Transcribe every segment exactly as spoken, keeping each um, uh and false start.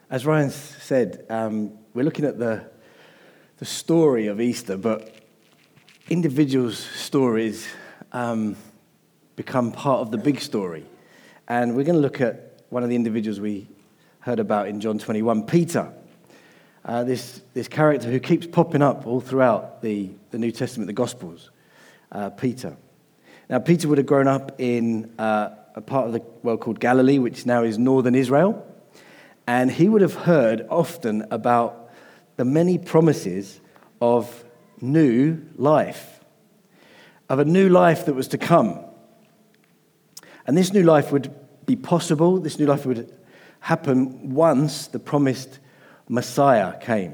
As Ryan said, um, we're looking at the, the story of Easter, but individuals' stories um, become part of the big story. And we're going to look at one of the individuals we heard about in John twenty-one, Peter. Uh, this, this character who keeps popping up all throughout the, the New Testament, the Gospels, uh, Peter. Now, Peter would have grown up in uh, a part of the world called Galilee, which now is northern Israel. And he would have heard often about the many promises of new life, of a new life that was to come. And this new life would be possible, this new life would happen once the promised Messiah came.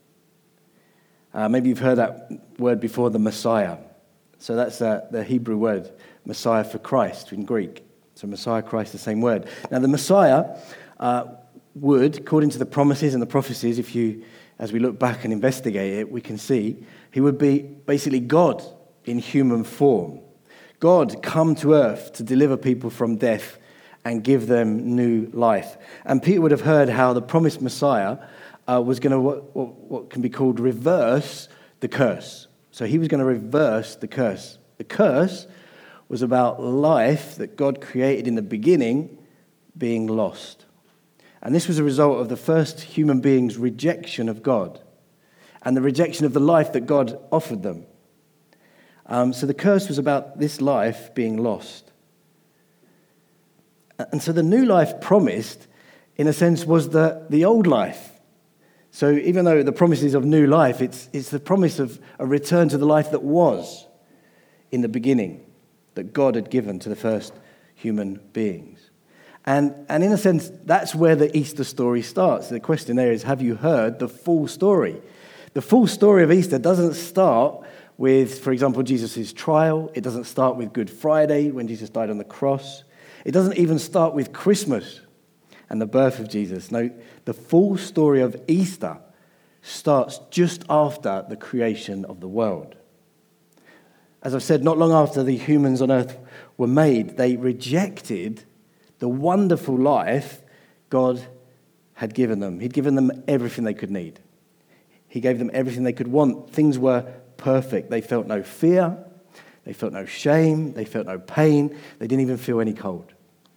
Uh, maybe you've heard that word before, the Messiah. So that's uh, the Hebrew word, Messiah for Christ in Greek. So Messiah, Christ, the same word. Now the Messiah uh, would, according to the promises and the prophecies, if you, as we look back and investigate it, we can see he would be basically God in human form. God come to earth to deliver people from death and give them new life. And Peter would have heard how the promised Messiah uh, was going to, what, what, what can be called, reverse the curse. So he was going to reverse the curse. The curse was about life that God created in the beginning being lost. And this was a result of the first human beings' rejection of God and the rejection of the life that God offered them. Um, so the curse was about this life being lost. And so the new life promised, in a sense, was the, the old life. So even though the promise is of new life, it's, it's the promise of a return to the life that was in the beginning, that God had given to the first human beings. And, and in a sense, that's where the Easter story starts. The question there is, have you heard the full story? The full story of Easter doesn't start with, for example, Jesus' trial. It doesn't start with Good Friday, when Jesus died on the cross. It doesn't even start with Christmas and the birth of Jesus. No, the full story of Easter starts just after the creation of the world. As I've said, not long after the humans on earth were made, they rejected the wonderful life God had given them. He'd given them everything they could need. He gave them everything they could want. Things were perfect. They felt no fear. They felt no shame. They felt no pain. They didn't even feel any cold.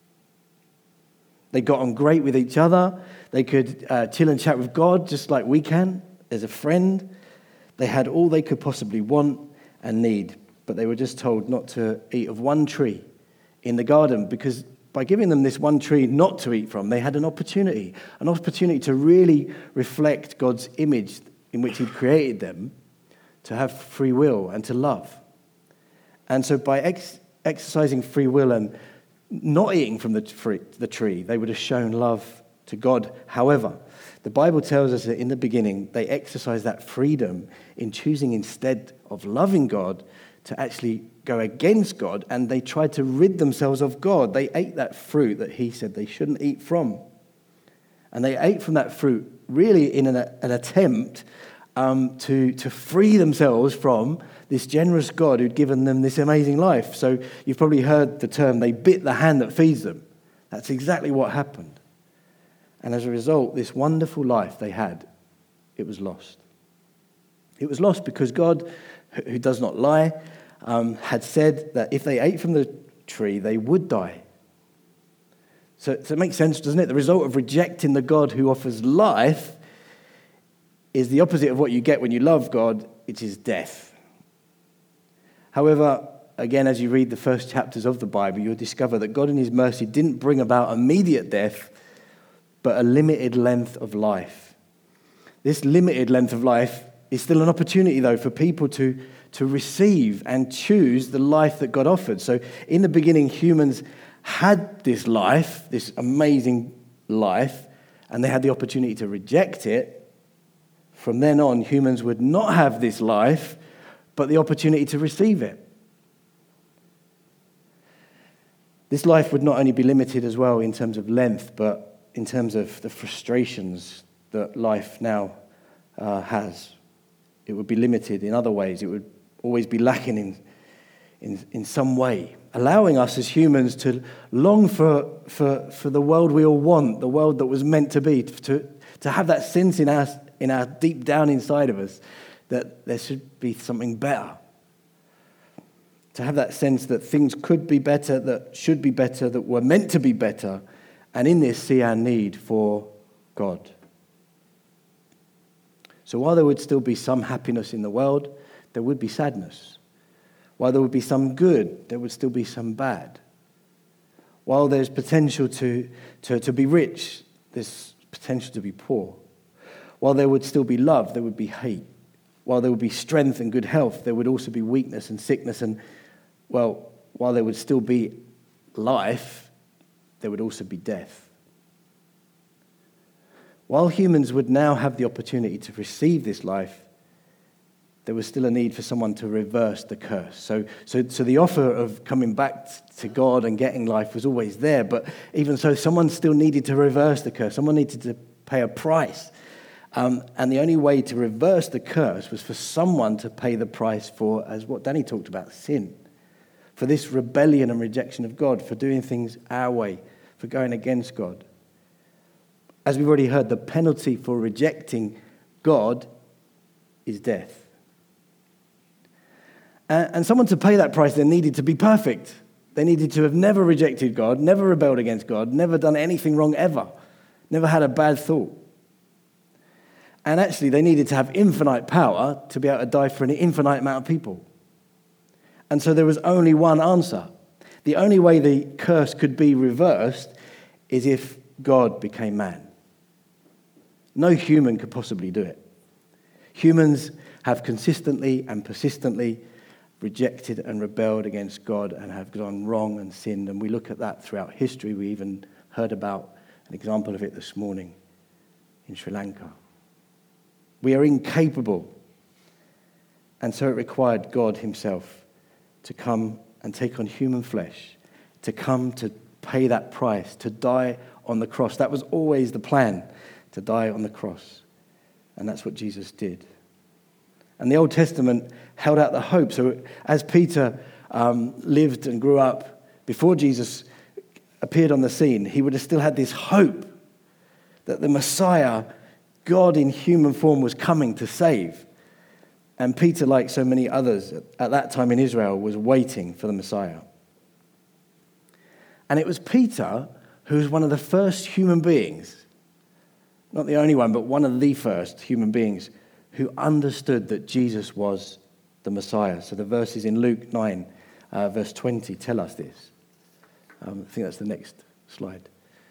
They got on great with each other. They could uh, chill and chat with God just like we can as a friend. They had all they could possibly want and need, but they were just told not to eat of one tree in the garden, because by giving them this one tree not to eat from, they had an opportunity, an opportunity to really reflect God's image in which he'd created them, to have free will and to love. And so by ex- exercising free will and not eating from the, free, the tree, they would have shown love to God. However, the Bible tells us that in the beginning, they exercised that freedom in choosing, instead of loving God, to actually go against God, and they tried to rid themselves of God. They ate that fruit that he said they shouldn't eat from. And they ate from that fruit really in an, an attempt um, to, to free themselves from this generous God who'd given them this amazing life. So you've probably heard the term, they bit the hand that feeds them. That's exactly what happened. And as a result, this wonderful life they had, it was lost. It was lost because God, who does not lie, um, had said that if they ate from the tree, they would die. So, so it makes sense, doesn't it? The result of rejecting the God who offers life is the opposite of what you get when you love God, which is death. However, again, as you read the first chapters of the Bible, you'll discover that God in his mercy didn't bring about immediate death, but a limited length of life. This limited length of life is still an opportunity, though, for people to, to receive and choose the life that God offered. So in the beginning, humans had this life, this amazing life, and they had the opportunity to reject it. From then on, humans would not have this life, but the opportunity to receive it. This life would not only be limited as well in terms of length, but in terms of the frustrations that life now uh, has. It would be limited in other ways. It would always be lacking in, in, in some way, allowing us as humans to long for, for, for the world we all want, the world that was meant to be, to, to have that sense in our, in our deep down inside of us that there should be something better. To have that sense that things could be better, that should be better, that were meant to be better, and in this see our need for God. So while there would still be some happiness in the world, there would be sadness. While there would be some good, there would still be some bad. While there's potential to, to, to be rich, there's potential to be poor. While there would still be love, there would be hate. While there would be strength and good health, there would also be weakness and sickness. And, well, while there would still be life, there would also be death. While humans would now have the opportunity to receive this life, there was still a need for someone to reverse the curse. So, so, so the offer of coming back to God and getting life was always there, but even so, someone still needed to reverse the curse. Someone needed to pay a price. Um, and the only way to reverse the curse was for someone to pay the price for, as what Danny talked about, sin. For this rebellion and rejection of God, for doing things our way, for going against God. As we've already heard, the penalty for rejecting God is death. And someone to pay that price, they needed to be perfect. They needed to have never rejected God, never rebelled against God, never done anything wrong ever, never had a bad thought. And actually, they needed to have infinite power to be able to die for an infinite amount of people. And so there was only one answer. The only way the curse could be reversed is if God became man. No human could possibly do it. Humans have consistently and persistently rejected and rebelled against God and have gone wrong and sinned. And we look at that throughout history. We even heard about an example of it this morning in Sri Lanka. We are incapable. And so it required God himself to come and take on human flesh, to come to pay that price, to die on the cross. That was always the plan, to die on the cross. And that's what Jesus did. And the Old Testament held out the hope. So as Peter um, lived and grew up before Jesus appeared on the scene, he would have still had this hope that the Messiah, God in human form, was coming to save. And Peter, like so many others at that time in Israel, was waiting for the Messiah. And it was Peter who was one of the first human beings, not the only one, but one of the first human beings who understood that Jesus was the Messiah. So the verses in Luke nine, uh, verse twenty, tell us this. Um, I think that's the next slide.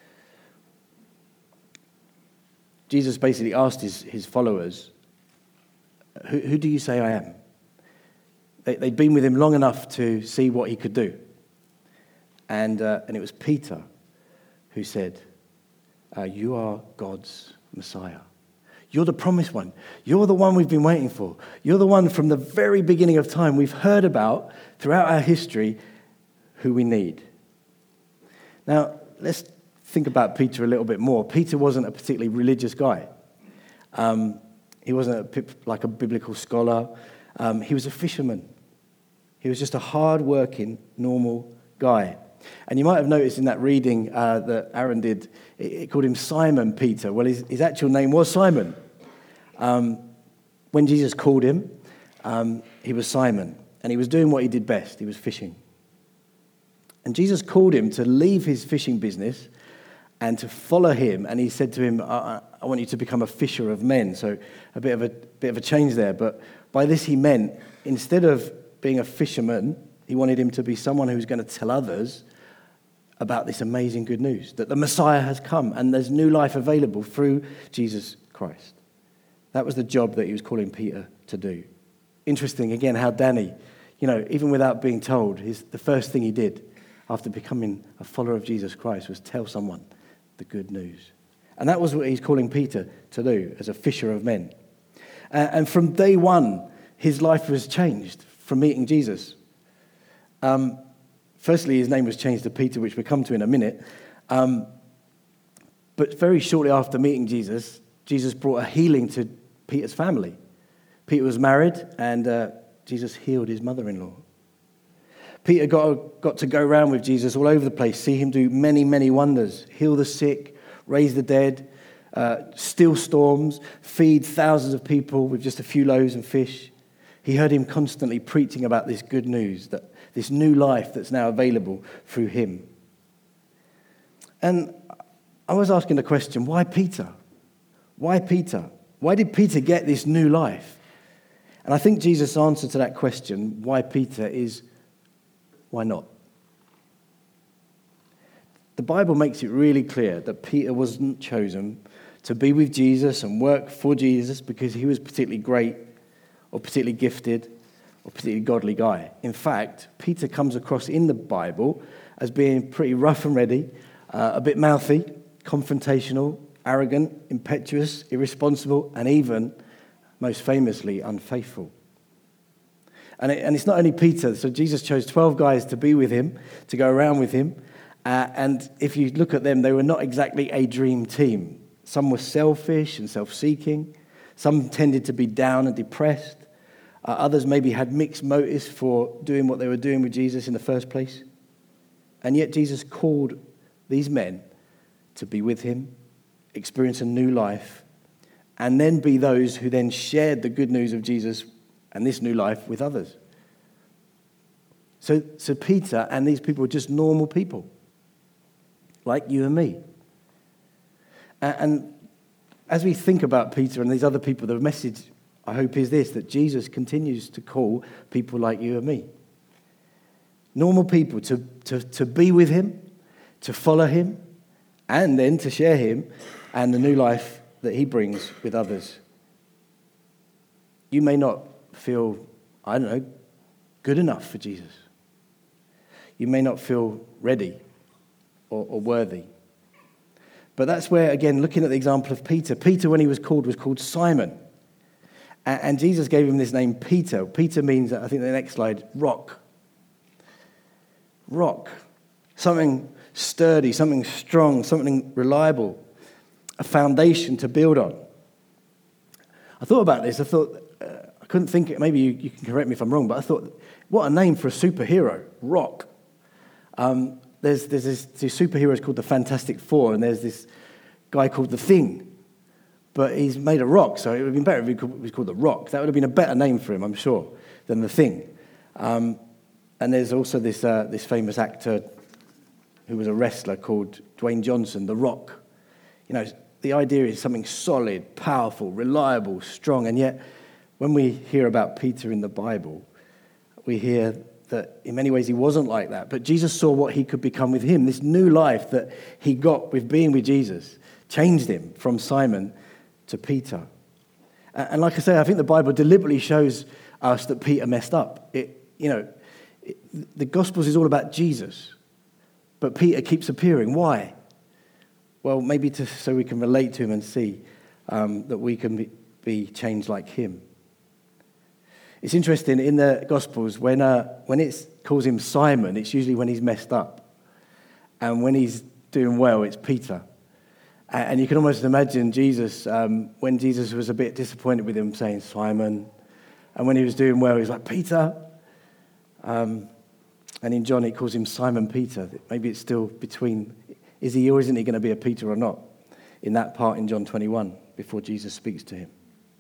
Jesus basically asked his, his followers, who, who do you say I am? They, they'd been with him long enough to see what he could do. And, uh, and it was Peter who said, uh, you are God's Messiah. You're the promised one. You're the one we've been waiting for. You're the one from the very beginning of time we've heard about throughout our history who we need. Now, let's think about Peter a little bit more. Peter wasn't a particularly religious guy. Um, he wasn't a, like a biblical scholar. Um, he was a fisherman. He was just a hard-working, normal guy. And you might have noticed in that reading uh, that Aaron did, it, it called him Simon Peter. Well, his, his actual name was Simon. Um, when Jesus called him, um, he was Simon, and he was doing what he did best. He was fishing. And Jesus called him to leave his fishing business and to follow him. And he said to him, I, I want you to become a fisher of men. So a bit of a bit of a change there. But by this he meant, instead of being a fisherman, he wanted him to be someone who's going to tell others about this amazing good news, that the Messiah has come and there's new life available through Jesus Christ. That was the job that he was calling Peter to do. Interesting, again, how Danny, you know, even without being told, his, the first thing he did after becoming a follower of Jesus Christ was tell someone the good news. And that was what he's calling Peter to do as a fisher of men. Uh, and from day one, his life was changed from meeting Jesus. Um, firstly, his name was changed to Peter, which we'll come to in a minute. Um, but very shortly after meeting Jesus, Jesus brought a healing to Peter's family. Peter was married, and uh, Jesus healed his mother-in-law. Peter got, got to go around with Jesus all over the place, see him do many, many wonders, heal the sick, raise the dead, uh, still storms, feed thousands of people with just a few loaves and fish. He heard him constantly preaching about this good news, that this new life that's now available through him. And I was asking the question, why Peter? Why Peter? Why did Peter get this new life? And I think Jesus' answer to that question, why Peter, is why not? The Bible makes it really clear that Peter wasn't chosen to be with Jesus and work for Jesus because he was particularly great or particularly gifted or particularly godly guy. In fact, Peter comes across in the Bible as being pretty rough and ready, uh, a bit mouthy, confrontational, arrogant, impetuous, irresponsible, and even, most famously, unfaithful. And, it, and it's not only Peter. So Jesus chose twelve guys to be with him, to go around with him. Uh, and if you look at them, they were not exactly a dream team. Some were selfish and self-seeking. Some tended to be down and depressed. Uh, others maybe had mixed motives for doing what they were doing with Jesus in the first place. And yet Jesus called these men to be with him, experience a new life, and then be those who then shared the good news of Jesus and this new life with others. So, so Peter and these people were just normal people, like you and me. And, and as we think about Peter and these other people, the message, I hope, is this, that Jesus continues to call people like you and me. Normal people to, to, to be with him, to follow him, and then to share him and the new life that he brings with others. You may not feel, I don't know, good enough for Jesus. You may not feel ready or, or worthy. But that's where, again, looking at the example of Peter, Peter, when he was called, was called Simon. And, and Jesus gave him this name, Peter. Peter means, I think the next slide, rock. Rock. Something sturdy, something strong, something reliable, a foundation to build on. I thought about this. I thought, uh, I couldn't think, it, maybe you, you can correct me if I'm wrong, but I thought, what a name for a superhero, Rock. Um, there's there's this, these superheroes called the Fantastic Four, and there's this guy called the Thing, but he's made of rock, so it would have been better if he was called the Rock. That would have been a better name for him, I'm sure, than the Thing. Um, and there's also this uh, this famous actor who was a wrestler called Dwayne Johnson, The Rock. You know, the idea is something solid, powerful, reliable, strong, and yet when we hear about Peter in the Bible, we hear that in many ways he wasn't like that. But Jesus saw what he could become with him. This new life that he got with being with Jesus changed him from Simon to Peter. And like I say, I think the Bible deliberately shows us that Peter messed up. It, you know, it, the Gospels is all about Jesus, but Peter keeps appearing. Why? Well, maybe to, so we can relate to him and see um, that we can be, be changed like him. It's interesting, in the Gospels, when uh, when it calls him Simon, it's usually when he's messed up. And when he's doing well, it's Peter. And you can almost imagine Jesus, um, when Jesus was a bit disappointed with him, saying, Simon. And when he was doing well, he's like, Peter. Um, and in John, it calls him Simon Peter. Maybe it's still between, is he or isn't he going to be a Peter or not? In that part in John twenty-one, before Jesus speaks to him.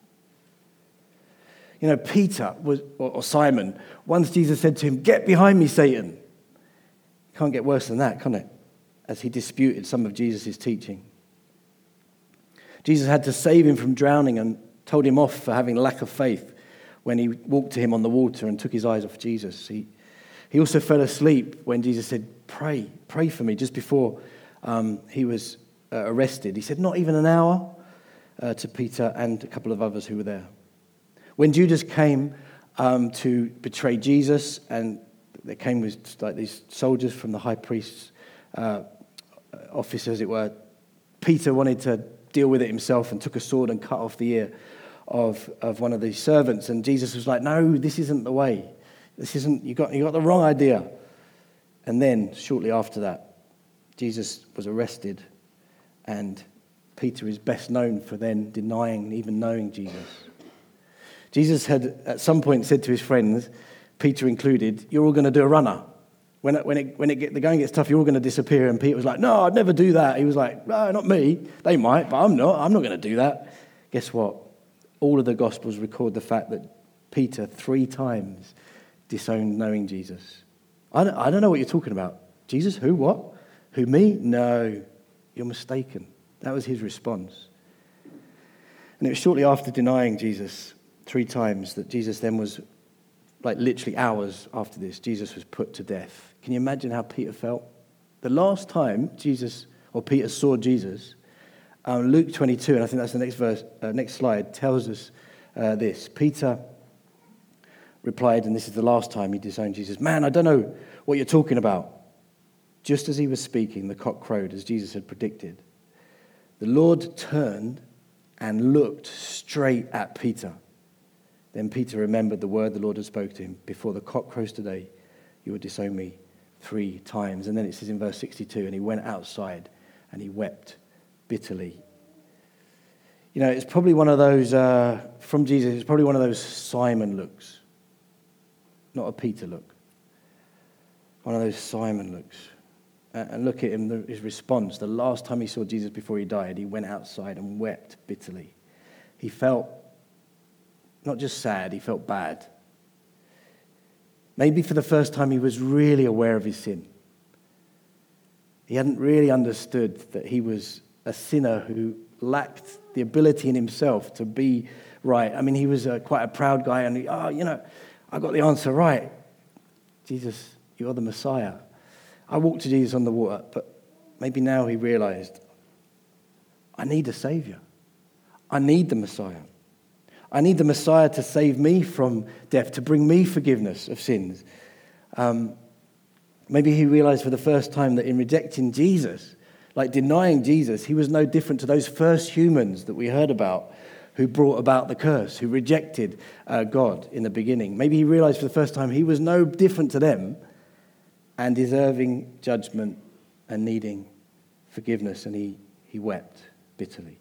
You know, Peter, was, or, or Simon, once Jesus said to him, get behind me, Satan. Can't get worse than that, can it? As he disputed some of Jesus' teaching. Jesus had to save him from drowning and told him off for having lack of faith when he walked to him on the water and took his eyes off Jesus. He, he also fell asleep when Jesus said, pray, pray for me, just before um, he was uh, arrested. He said, not even an hour, uh, to Peter and a couple of others who were there. When Judas came um, to betray Jesus, and they came with like these soldiers from the high priest's uh, office, as it were, Peter wanted to deal with it himself and took a sword and cut off the ear of, of one of these servants. And Jesus was like, no, this isn't the way. This isn't, you got, you got the wrong idea. And then, shortly after that, Jesus was arrested, and Peter is best known for then denying even knowing Jesus. Jesus had at some point said to his friends, Peter included, you're all going to do a runner. When it, when it, when it get, the going gets tough, you're all going to disappear. And Peter was like, no, I'd never do that. He was like, no, not me. They might, but I'm not. I'm not going to do that. Guess what? All of the Gospels record the fact that Peter three times disowned knowing Jesus. I don't, I don't know what you're talking about. Jesus, who, what? Who, me? No, you're mistaken. That was his response. And it was shortly after denying Jesus three times that Jesus then was, like literally hours after this, Jesus was put to death. Can you imagine how Peter felt? The last time Jesus, or Peter saw Jesus, um, Luke twenty-two, and I think that's the next verse, uh, next slide, tells us uh, this. Peter replied, and this is the last time he disowned Jesus, man, I don't know what you're talking about. Just as he was speaking, the cock crowed, as Jesus had predicted. The Lord turned and looked straight at Peter. Then Peter remembered the word the Lord had spoken to him. Before the cock crows today, you will disown me three times. And then it says in verse sixty-two, and he went outside and he wept bitterly. You know, it's probably one of those, uh, from Jesus, it's probably one of those Simon looks. Not a Peter look. One of those Simon looks. And look at him, his response. The last time he saw Jesus before he died, he went outside and wept bitterly. He felt not just sad, he felt bad. Maybe for the first time he was really aware of his sin. He hadn't really understood that he was a sinner who lacked the ability in himself to be right. I mean, he was a, quite a proud guy, and he, oh, you know, I got the answer right. Jesus, you're the Messiah. I walked to Jesus on the water, but maybe now he realized, I need a Savior. I need the Messiah. I need the Messiah to save me from death, to bring me forgiveness of sins. Um, maybe he realized for the first time that in rejecting Jesus, like denying Jesus, he was no different to those first humans that we heard about who brought about the curse, who rejected uh, God in the beginning. Maybe he realized for the first time he was no different to them and deserving judgment and needing forgiveness, and he, he wept bitterly.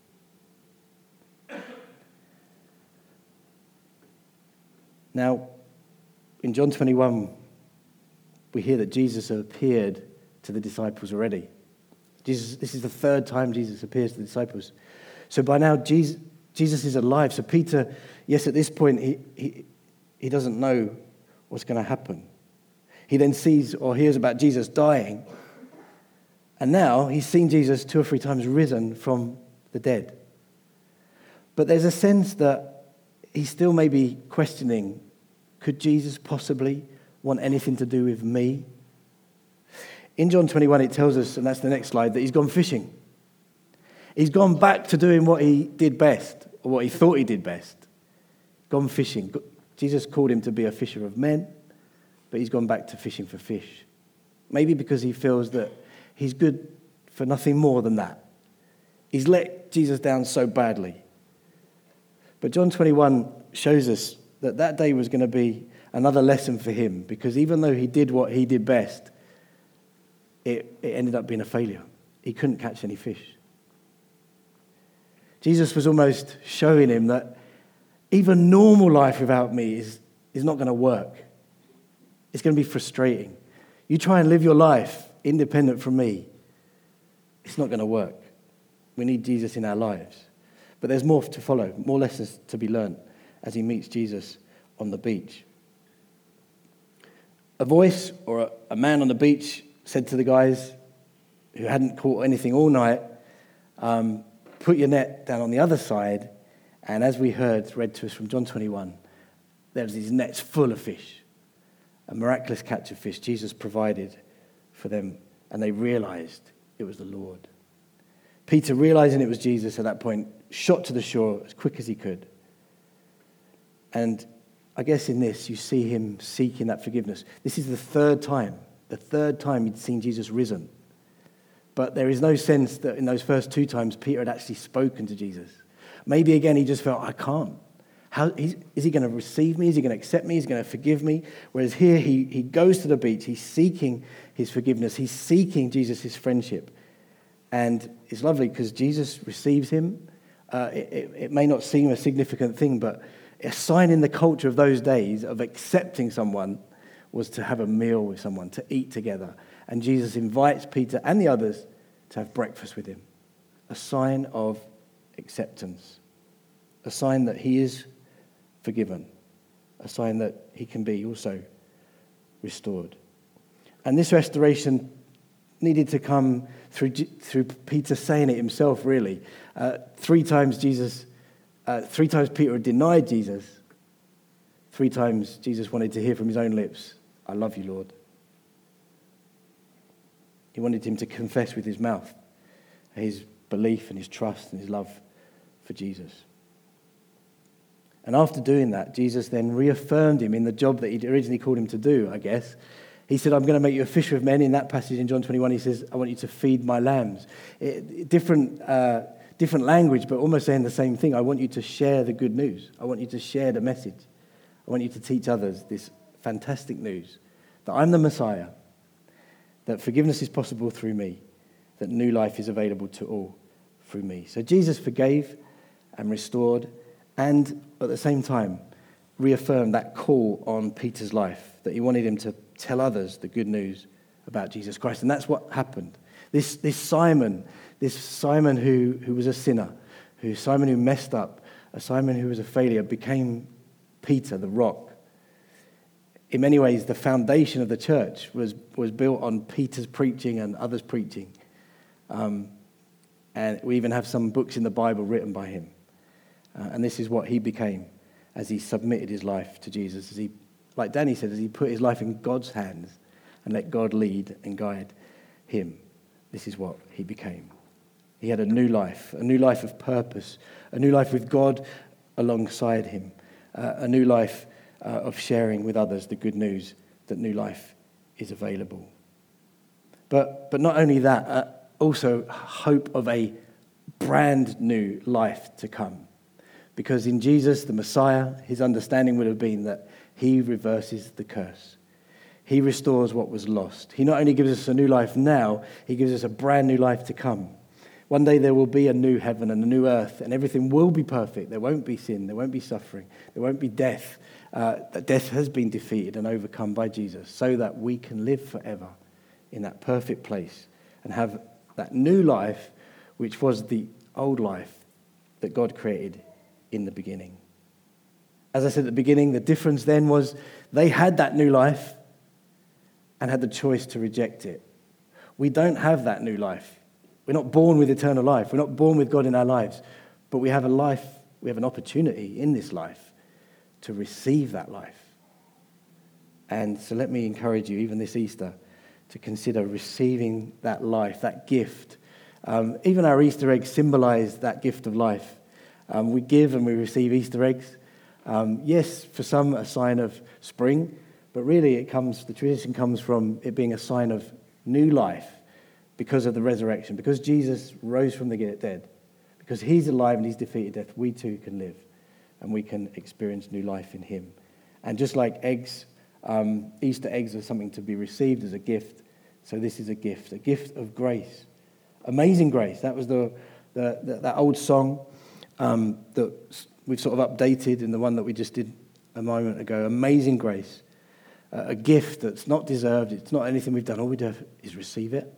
Now, in John twenty-one, we hear that Jesus appeared to the disciples already. Jesus, this is the third time Jesus appears to the disciples. So by now, Jesus, Jesus is alive. So Peter, yes, at this point, he, he, he doesn't know what's going to happen. He then sees or hears about Jesus dying. And now he's seen Jesus two or three times risen from the dead. But there's a sense that he still may be questioning, could Jesus possibly want anything to do with me? In John twenty-one, it tells us, and that's the next slide, that he's gone fishing. He's gone back to doing what he did best, or what he thought he did best. Gone fishing. Jesus called him to be a fisher of men, but he's gone back to fishing for fish. Maybe because he feels that he's good for nothing more than that. He's let Jesus down so badly. But John twenty-one shows us that that day was going to be another lesson for him, because even though he did what he did best, it, it ended up being a failure. He couldn't catch any fish. Jesus was almost showing him that even normal life without me is, is not going to work. It's going to be frustrating. You try and live your life independent from me, it's not going to work. We need Jesus in our lives. But there's more to follow, more lessons to be learned as he meets Jesus on the beach. A voice or a, a man on the beach said to the guys who hadn't caught anything all night, um, put your net down on the other side. And as we heard, read to us from John twenty-one, there's these nets full of fish. A miraculous catch of fish Jesus provided for them, and they realized it was the Lord. Peter, realizing it was Jesus at that point, shot to the shore as quick as he could. And I guess in this, you see him seeking that forgiveness. This is the third time, the third time he'd seen Jesus risen. But there is no sense that in those first two times, Peter had actually spoken to Jesus. Maybe again, he just felt, I can't. How, is he going to receive me? Is he going to accept me? Is he going to forgive me? Whereas here, he, he goes to the beach. He's seeking his forgiveness. He's seeking Jesus' friendship. And it's lovely because Jesus receives him. Uh, it, it, it may not seem a significant thing, but a sign in the culture of those days of accepting someone was to have a meal with someone, to eat together. And Jesus invites Peter and the others to have breakfast with him. A sign of acceptance. A sign that he is forgiven. A sign that he can be also restored. And this restoration needed to come through through Peter saying it himself, really. Uh, three times Jesus, uh, three times Peter had denied Jesus. Three times Jesus wanted to hear from his own lips, I love you, Lord. He wanted him to confess with his mouth his belief and his trust and his love for Jesus. And after doing that, Jesus then reaffirmed him in the job that he'd originally called him to do, I guess. He said, I'm going to make you a fisher of men. In that passage in John twenty-one, he says, I want you to feed my lambs. It, different, uh, different language, but almost saying the same thing. I want you to share the good news. I want you to share the message. I want you to teach others this fantastic news, that I'm the Messiah, that forgiveness is possible through me, that new life is available to all through me. So Jesus forgave and restored, and at the same time reaffirmed that call on Peter's life, that he wanted him to tell others the good news about Jesus Christ. And that's what happened. This, this Simon, this Simon who, who was a sinner, who Simon who messed up, a Simon who was a failure, became Peter, the rock. In many ways, the foundation of the church was, was built on Peter's preaching and others' preaching. Um, and we even have some books in the Bible written by him. Uh, and this is what he became as he submitted his life to Jesus, as he, like Danny said, as he put his life in God's hands and let God lead and guide him. This is what he became. He had a new life, a new life of purpose, a new life with God alongside him, uh, a new life uh, of sharing with others the good news that new life is available. But, but not only that, uh, also hope of a brand new life to come. Because in Jesus, the Messiah, his understanding would have been that he reverses the curse. He restores what was lost. He not only gives us a new life now, he gives us a brand new life to come. One day there will be a new heaven and a new earth, and everything will be perfect. There won't be sin, there won't be suffering, there won't be death. Uh, that death has been defeated and overcome by Jesus, so that we can live forever in that perfect place and have that new life, which was the old life that God created in the beginning. As I said at the beginning, the difference then was they had that new life and had the choice to reject it. We don't have that new life. We're not born with eternal life. We're not born with God in our lives. But we have a life, we have an opportunity in this life to receive that life. And so let me encourage you, even this Easter, to consider receiving that life, that gift. Um, even our Easter eggs symbolize that gift of life. Um, we give and we receive Easter eggs. Um, yes, for some, a sign of spring, but really it comes, the tradition comes from it being a sign of new life because of the resurrection, because Jesus rose from the dead, because he's alive and he's defeated death, we too can live and we can experience new life in him. And just like eggs, um, Easter eggs are something to be received as a gift, so this is a gift, a gift of grace. Amazing grace, that was the, the, the that old song um, that we've sort of updated in the one that we just did a moment ago. Amazing grace, uh, a gift that's not deserved. It's not anything we've done. All we do is receive it.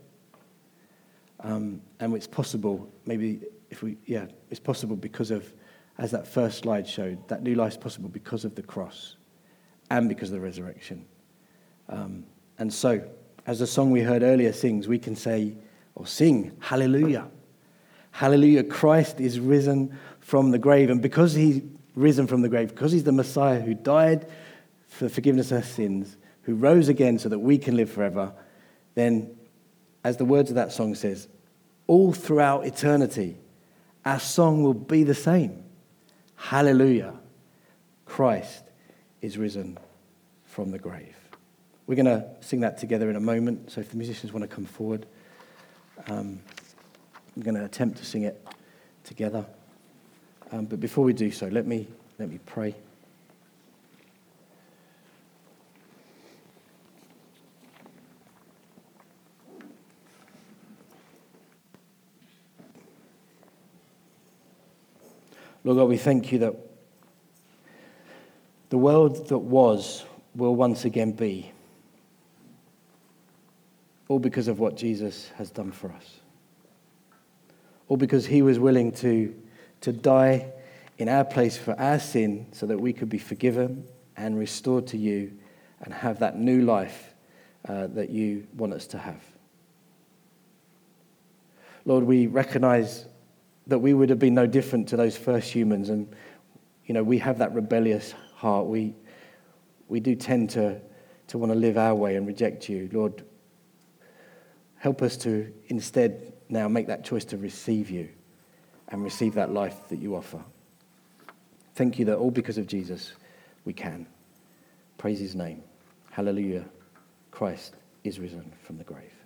Um, and it's possible, maybe if we, yeah, it's possible because of, as that first slide showed, that new life is possible because of the cross and because of the resurrection. Um, and so, as the song we heard earlier sings, we can say, or sing, hallelujah. Hallelujah, Christ is risen from the grave. And because he's risen from the grave, because he's the Messiah who died for forgiveness of sins, who rose again so that we can live forever, then, as the words of that song says, all throughout eternity, our song will be the same. Hallelujah, Christ is risen from the grave. We're going to sing that together in a moment, so if the musicians want to come forward, um, I'm going to attempt to sing it together. Um, but before we do so, let me let me pray. Lord God, we thank you that the world that was will once again be. all because of what Jesus has done for us. All because he was willing to, to die in our place for our sin so that we could be forgiven and restored to you and have that new life uh, that you want us to have. Lord, we recognize that we would have been no different to those first humans, and you know, we have that rebellious heart. We we do tend to, to want to live our way and reject you. Lord, help us to instead now make that choice to receive you and receive that life that you offer. Thank you that all because of Jesus we can. Praise his name. Hallelujah. Christ is risen from the grave.